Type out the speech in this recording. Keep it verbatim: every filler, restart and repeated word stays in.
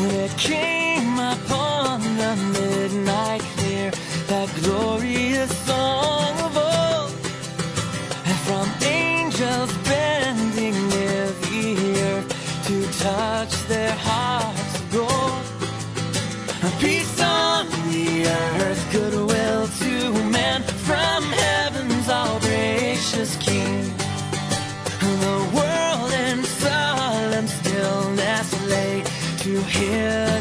And it came upon the midnight clear, that glorious song of old, and from angels bending near the earth to touch their hearts of gold. Peace on the earth, goodwill to men, from heaven's all gracious King. The world in solemn stillness lay to hear